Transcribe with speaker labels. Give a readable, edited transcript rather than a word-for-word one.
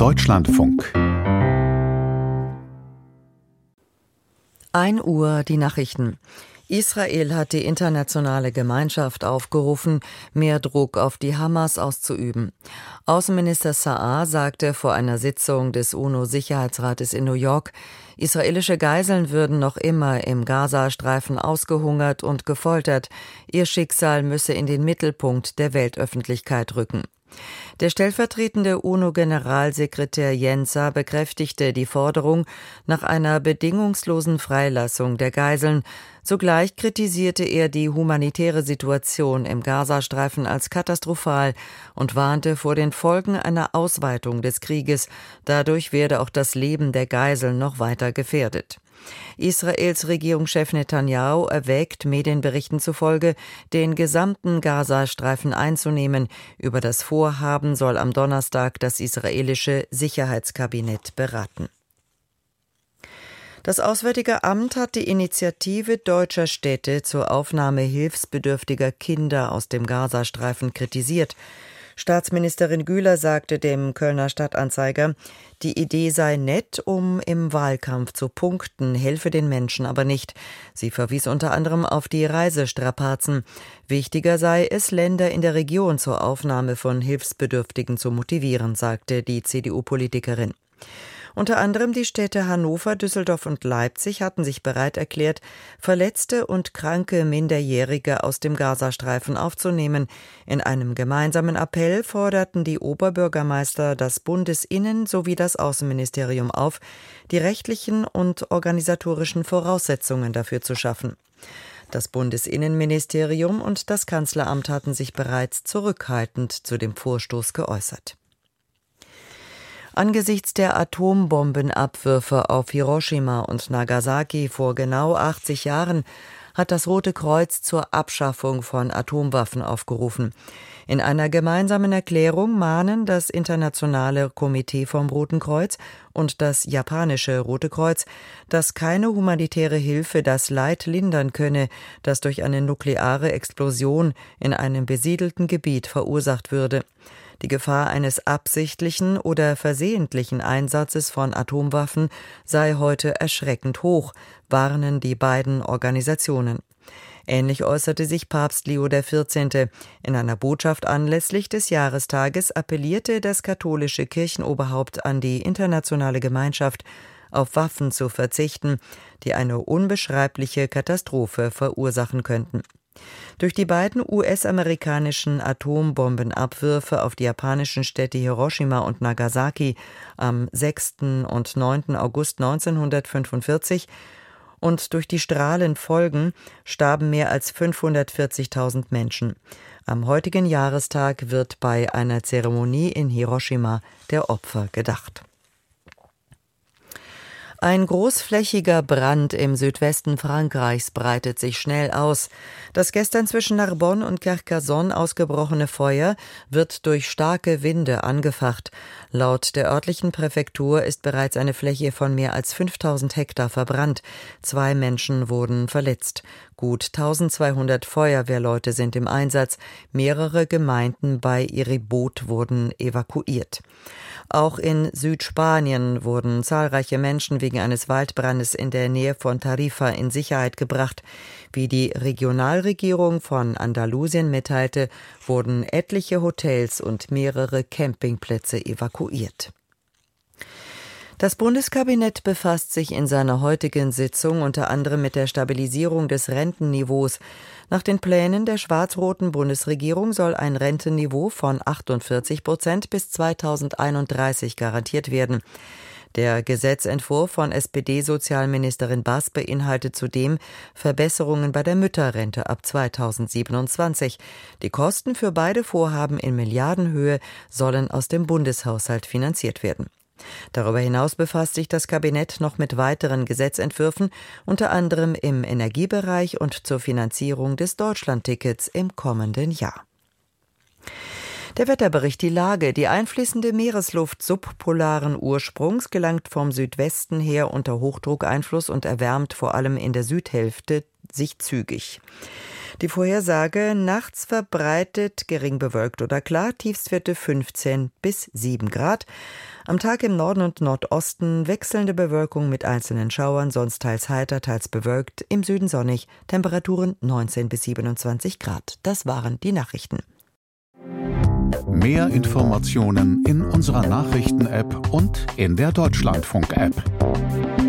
Speaker 1: Deutschlandfunk.
Speaker 2: 1 Uhr die Nachrichten. Israel hat die internationale Gemeinschaft aufgerufen, mehr Druck auf die Hamas auszuüben. Außenminister Sa'ar sagte vor einer Sitzung des UNO-Sicherheitsrates in New York, israelische Geiseln würden noch immer im Gazastreifen ausgehungert und gefoltert. Ihr Schicksal müsse in den Mittelpunkt der Weltöffentlichkeit rücken. Der stellvertretende UNO-Generalsekretär Jensa bekräftigte die Forderung nach einer bedingungslosen Freilassung der Geiseln. Zugleich kritisierte er die humanitäre Situation im Gazastreifen als katastrophal und warnte vor den Folgen einer Ausweitung des Krieges. Dadurch werde auch das Leben der Geiseln noch weiter gefährdet. Israels Regierungschef Netanyahu erwägt, Medienberichten zufolge, den gesamten Gazastreifen einzunehmen. Über das Vorhaben soll am Donnerstag das israelische Sicherheitskabinett beraten. Das Auswärtige Amt hat die Initiative deutscher Städte zur Aufnahme hilfsbedürftiger Kinder aus dem Gazastreifen kritisiert. Staatsministerin Güler sagte dem Kölner Stadtanzeiger, die Idee sei nett, um im Wahlkampf zu punkten, helfe den Menschen aber nicht. Sie verwies unter anderem auf die Reisestrapazen. Wichtiger sei es, Länder in der Region zur Aufnahme von Hilfsbedürftigen zu motivieren, sagte die CDU-Politikerin. Unter anderem die Städte Hannover, Düsseldorf und Leipzig hatten sich bereit erklärt, verletzte und kranke Minderjährige aus dem Gazastreifen aufzunehmen. In einem gemeinsamen Appell forderten die Oberbürgermeister das Bundesinnen- sowie das Außenministerium auf, die rechtlichen und organisatorischen Voraussetzungen dafür zu schaffen. Das Bundesinnenministerium und das Kanzleramt hatten sich bereits zurückhaltend zu dem Vorstoß geäußert. Angesichts der Atombombenabwürfe auf Hiroshima und Nagasaki vor genau 80 Jahren hat das Rote Kreuz zur Abschaffung von Atomwaffen aufgerufen. In einer gemeinsamen Erklärung mahnen das Internationale Komitee vom Roten Kreuz und das japanische Rote Kreuz, dass keine humanitäre Hilfe das Leid lindern könne, das durch eine nukleare Explosion in einem besiedelten Gebiet verursacht würde. Die Gefahr eines absichtlichen oder versehentlichen Einsatzes von Atomwaffen sei heute erschreckend hoch, warnen die beiden Organisationen. Ähnlich äußerte sich Papst Leo XIV. In einer Botschaft anlässlich des Jahrestages appellierte das katholische Kirchenoberhaupt an die internationale Gemeinschaft, auf Waffen zu verzichten, die eine unbeschreibliche Katastrophe verursachen könnten. Durch die beiden US-amerikanischen Atombombenabwürfe auf die japanischen Städte Hiroshima und Nagasaki am 6. und 9. August 1945 und durch die Strahlenfolgen starben mehr als 540.000 Menschen. Am heutigen Jahrestag wird bei einer Zeremonie in Hiroshima der Opfer gedacht. Ein großflächiger Brand im Südwesten Frankreichs breitet sich schnell aus. Das gestern zwischen Narbonne und Carcassonne ausgebrochene Feuer wird durch starke Winde angefacht. Laut der örtlichen Präfektur ist bereits eine Fläche von mehr als 5000 Hektar verbrannt. 2 Menschen wurden verletzt. Gut 1200 Feuerwehrleute sind im Einsatz. Mehrere Gemeinden bei Iribot wurden evakuiert. Auch in Südspanien wurden zahlreiche Menschen wegen eines Waldbrandes in der Nähe von Tarifa in Sicherheit gebracht. Wie die Regionalregierung von Andalusien mitteilte, wurden etliche Hotels und mehrere Campingplätze evakuiert. Das Bundeskabinett befasst sich in seiner heutigen Sitzung unter anderem mit der Stabilisierung des Rentenniveaus. Nach den Plänen der schwarz-roten Bundesregierung soll ein Rentenniveau von 48% bis 2031 garantiert werden. Der Gesetzentwurf von SPD-Sozialministerin Bass beinhaltet zudem Verbesserungen bei der Mütterrente ab 2027. Die Kosten für beide Vorhaben in Milliardenhöhe sollen aus dem Bundeshaushalt finanziert werden. Darüber hinaus befasst sich das Kabinett noch mit weiteren Gesetzentwürfen, unter anderem im Energiebereich und zur Finanzierung des Deutschlandtickets im kommenden Jahr. Der Wetterbericht: Die Lage. Die einfließende Meeresluft subpolaren Ursprungs gelangt vom Südwesten her unter Hochdruckeinfluss und erwärmt vor allem in der Südhälfte sich zügig. Die Vorhersage: nachts verbreitet gering bewölkt oder klar, Tiefstwerte 15 bis 7 Grad. Am Tag im Norden und Nordosten wechselnde Bewölkung mit einzelnen Schauern, sonst teils heiter, teils bewölkt, im Süden sonnig, Temperaturen 19 bis 27 Grad. Das waren die Nachrichten.
Speaker 1: Mehr Informationen in unserer Nachrichten-App und in der Deutschlandfunk-App.